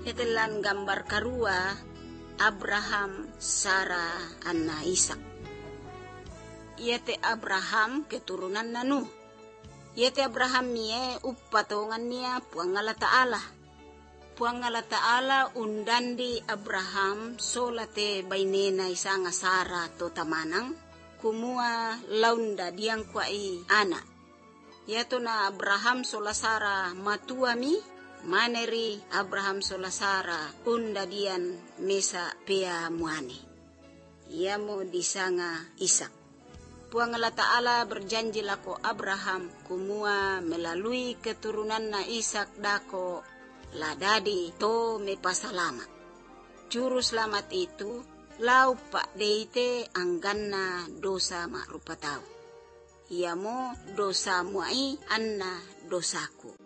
Itelan gambar karua Abraham, Sara, anna Ishak. Yete Abraham keturunan nanu. Yete Abraham niye upatongan niya puangala Ta'ala. Puangala Ta'ala undandi Abraham solate bainena isanga Sara to tamanang. Kumua launda diang kwai anak. Yato na Abraham sola Sara matuami. Maneri Abraham sola Sara unda dian mesa pea muane. Ia mo disanga Ishak. Puangala Ta'ala berjanji lako Abraham kumua melalui keturunan na Ishak dako ladadi to me pasalamat. Juru selamat itu lau pak deite angganna dosa makrupa tau. Ia mo dosa muai anna dosaku.